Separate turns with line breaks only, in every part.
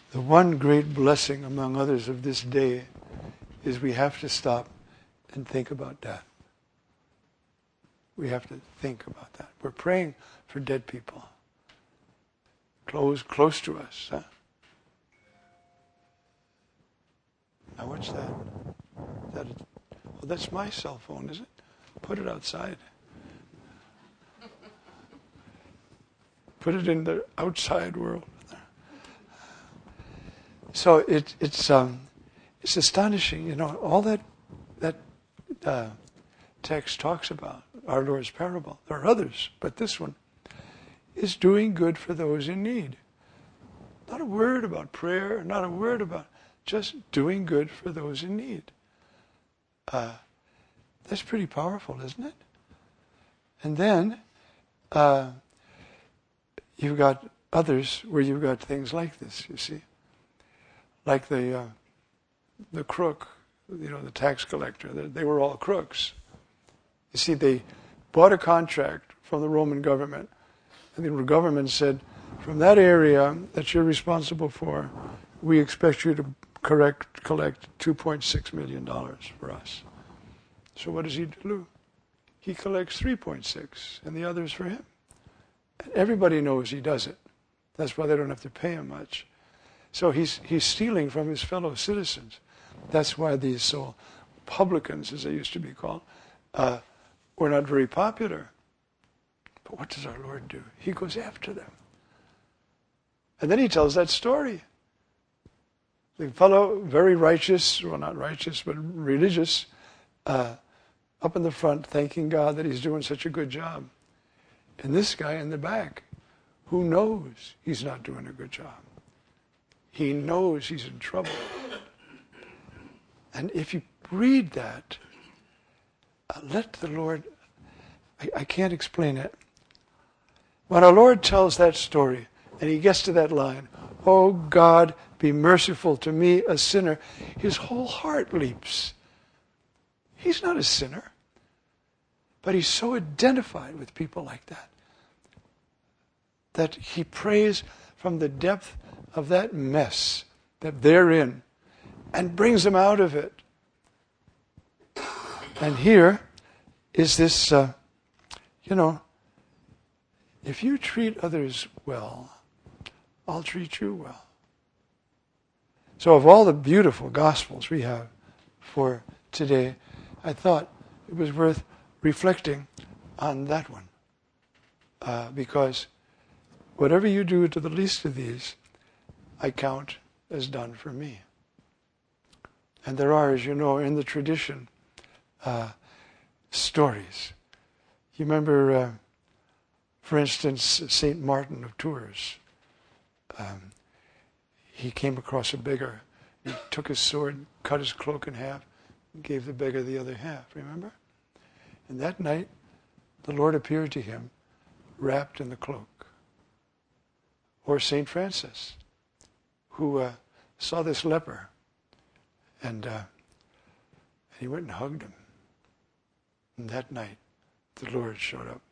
The one great blessing among others of this day is we have to stop and think about that. We have to think about that. We're praying for dead people. Close to us. Huh? Now what's that? That's my cell phone, is it? Put it outside. Put it in the outside world. So it's astonishing, all that text talks about, our Lord's parable. There are others, but this one is doing good for those in need. Not a word about prayer, not a word about just doing good for those in need. That's pretty powerful, isn't it? And then you've got others where you've got things like this, you see. Like the crook, the tax collector. They were all crooks. You see, they bought a contract from the Roman government, and the government said, from that area that you're responsible for, we expect you to collect $2.6 million for us. So what does he do? He collects 3.6, and the others for him. And everybody knows he does it. That's why they don't have to pay him much. So he's stealing from his fellow citizens. That's why these publicans, as they used to be called, were not very popular. But what does our Lord do? He goes after them. And then he tells that story. The fellow, very righteous, well, not righteous, but religious, up in the front, thanking God that he's doing such a good job. And this guy in the back, who knows he's not doing a good job. He knows he's in trouble. And if you read that, let the Lord, I can't explain it. When our Lord tells that story, and he gets to that line, "Oh God, be merciful to me, a sinner," his whole heart leaps. He's not a sinner. But he's so identified with people like that he prays from the depth of that mess that they're in and brings them out of it. And here is this, if you treat others well, I'll treat you well. So of all the beautiful Gospels we have for today, I thought it was worth reflecting on that one. Because whatever you do to the least of these, I count as done for me. And there are, as you know, in the tradition, stories. You remember, for instance, St. Martin of Tours. He came across a beggar. He took his sword, cut his cloak in half, and gave the beggar the other half, remember? And that night, the Lord appeared to him, wrapped in the cloak. Or St. Francis, who saw this leper, and he went and hugged him. And that night, the Lord showed up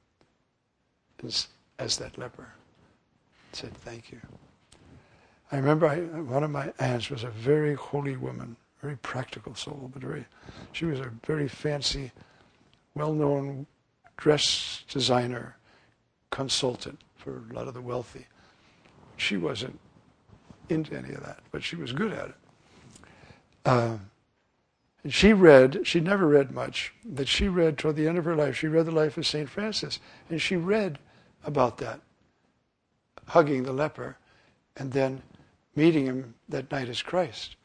as that leper, said, "Thank you." I remember one of my aunts was a very holy woman, very practical soul, but she was a very fancy, well-known dress designer, consultant for a lot of the wealthy. She wasn't into any of that, but she was good at it. And she'd never read much, but she read toward the end of her life, she read the life of St. Francis, and she read about that, hugging the leper, and then meeting him that night as Christ.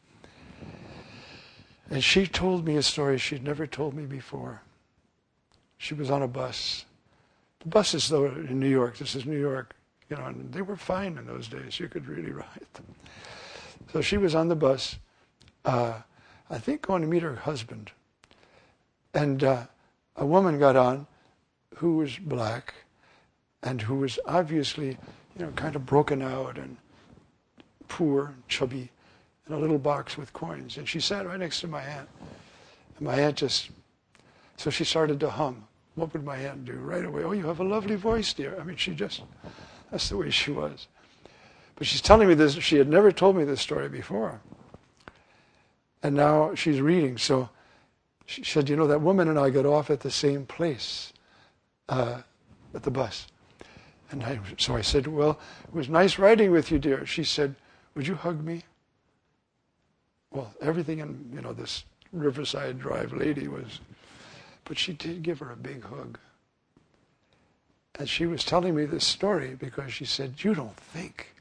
And she told me a story she'd never told me before. She was on a bus. The buses, though, in New York, this is New York, and they were fine in those days. You could really ride them. So she was on the bus, I think going to meet her husband. And a woman got on who was black and who was obviously, kind of broken out and poor, chubby, in a little box with coins. And she sat right next to my aunt. And my aunt so she started to hum. What would my aunt do? Right away, "Oh, you have a lovely voice, dear." I mean, that's the way she was. But she's telling me this. She had never told me this story before. And now she's reading. So she said, that woman and I got off at the same place at the bus. And so I said, well, it was nice riding with you, dear. She said, would you hug me? Well, everything in, this Riverside Drive lady was, but she did give her a big hug. And she was telling me this story because she said, you don't think.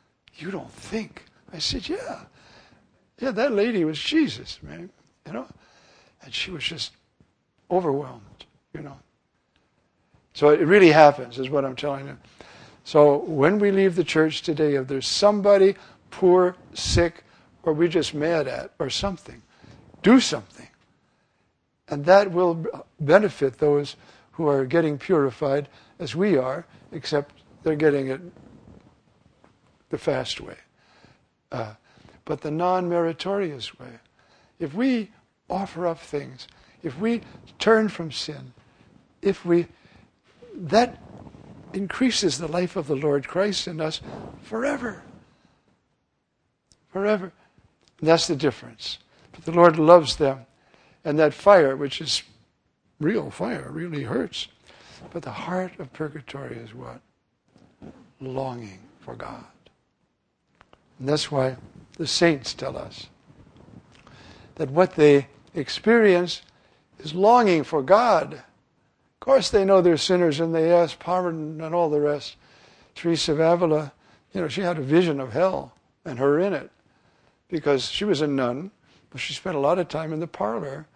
I said, yeah, that lady was Jesus, man, And she was just overwhelmed, So it really happens, is what I'm telling you. So when we leave the church today, if there's somebody poor, sick, or we're just mad at, or something, do something. And that will benefit those who are getting purified as we are, except they're getting it the fast way. But the non-meritorious way. If we offer up things, if we turn from sin, that increases the life of the Lord Christ in us forever. Forever. And that's the difference. But the Lord loves them. And that fire, which is real fire, really hurts. But the heart of purgatory is what? Longing for God. And that's why the saints tell us that what they experience is longing for God. Of course they know they're sinners and they ask pardon and all the rest. Teresa of Avila, she had a vision of hell and her in it because she was a nun, but she spent a lot of time in the parlor,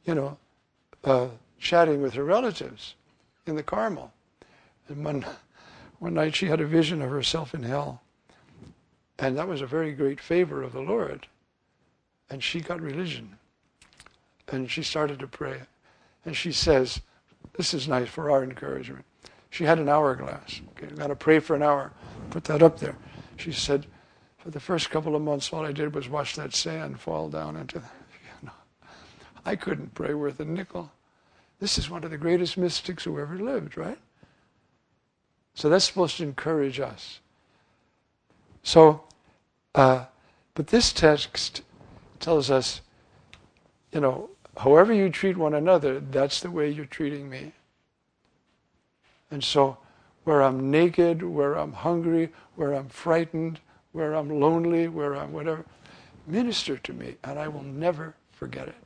chatting with her relatives in the Carmel. And one night she had a vision of herself in hell. And that was a very great favor of the Lord. And she got religion. And she started to pray. And she says, this is nice for our encouragement. She had an hourglass. Okay, got to pray for an hour. Put that up there. She said, for the first couple of months, all I did was watch that sand fall down into I couldn't pray worth a nickel. This is one of the greatest mystics who ever lived, right? So that's supposed to encourage us. So, but this text tells us, however you treat one another, that's the way you're treating me. And so, where I'm naked, where I'm hungry, where I'm frightened, where I'm lonely, where I'm whatever, minister to me, and I will never forget it.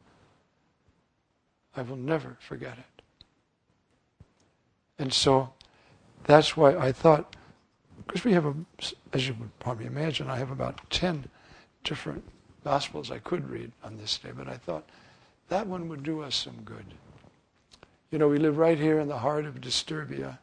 I will never forget it. And so, that's why I thought, because we have, as you would probably imagine, I have about 10 different Gospels I could read on this day, but I thought that one would do us some good. We live right here in the heart of Disturbia.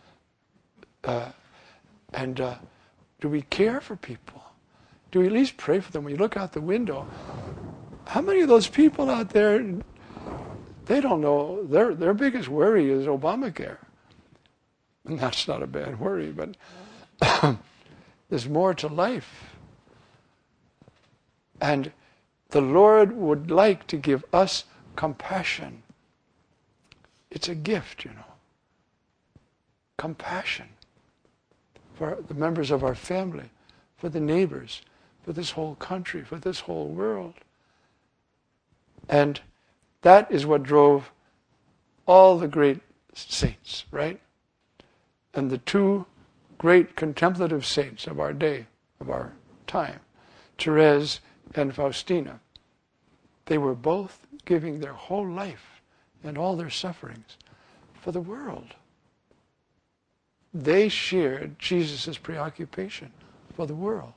And do we care for people? Do we at least pray for them? When you look out the window, how many of those people out there, they don't know, their biggest worry is Obamacare. And that's not a bad worry, but there's more to life. And the Lord would like to give us compassion. It's a gift, Compassion for the members of our family, for the neighbors, for this whole country, for this whole world. And that is what drove all the great saints, right? And the two great contemplative saints of our day, of our time, Therese and Faustina, they were both giving their whole life and all their sufferings for the world. They shared Jesus' preoccupation for the world.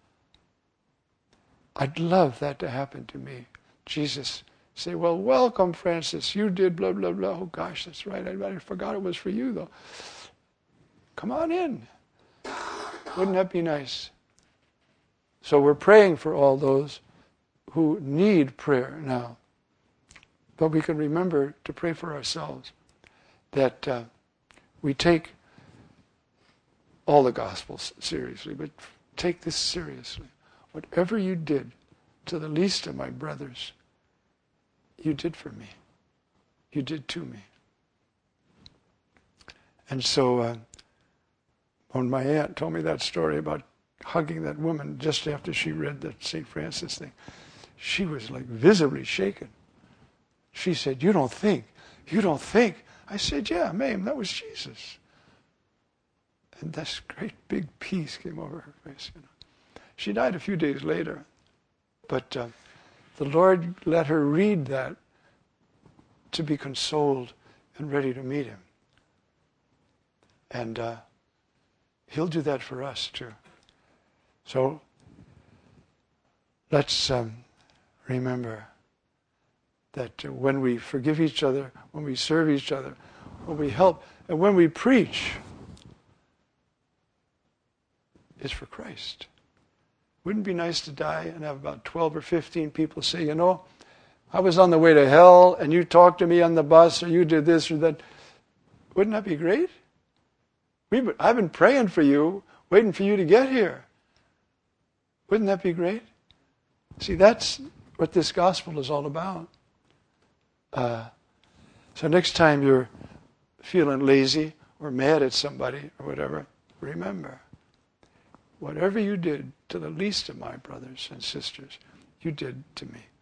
I'd love that to happen to me. Jesus say, well, welcome, Francis. You did blah, blah, blah. Oh, gosh, that's right. I forgot it was for you, though. Come on in. Wouldn't that be nice? So we're praying for all those who need prayer now. But we can remember to pray for ourselves, that we take all the Gospels seriously, but take this seriously. Whatever you did to the least of my brothers, you did for me. You did to me. And so when my aunt told me that story about hugging that woman just after she read that St. Francis thing. She was like visibly shaken. She said, you don't think. I said, yeah, ma'am, that was Jesus. And this great big peace came over her face. She died a few days later. But the Lord let her read that to be consoled and ready to meet Him. And He'll do that for us too. So let's remember that when we forgive each other, when we serve each other, when we help, and when we preach, it's for Christ. Wouldn't it be nice to die and have about 12 or 15 people say, you know, I was on the way to hell and you talked to me on the bus or you did this or that. Wouldn't that be great? I've been praying for you, waiting for you to get here. Wouldn't that be great? See, that's what this gospel is all about. So next time you're feeling lazy or mad at somebody or whatever, remember, whatever you did to the least of my brothers and sisters, you did to me.